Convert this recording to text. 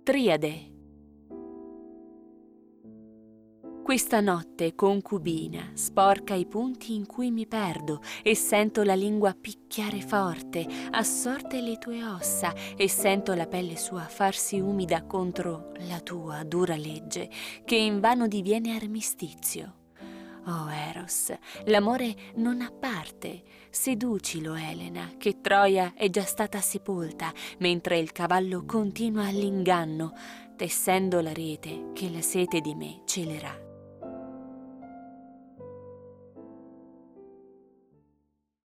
Triade. Questa notte, concubina, sporca i punti in cui mi perdo e sento la lingua picchiare forte, assorte le tue ossa e sento la pelle sua farsi umida contro la tua dura legge, che invano diviene armistizio. Oh Eros, l'amore non ha parte, seducilo Elena, che Troia è già stata sepolta, mentre il cavallo continua all'inganno, tessendo la rete che la sete di me celerà.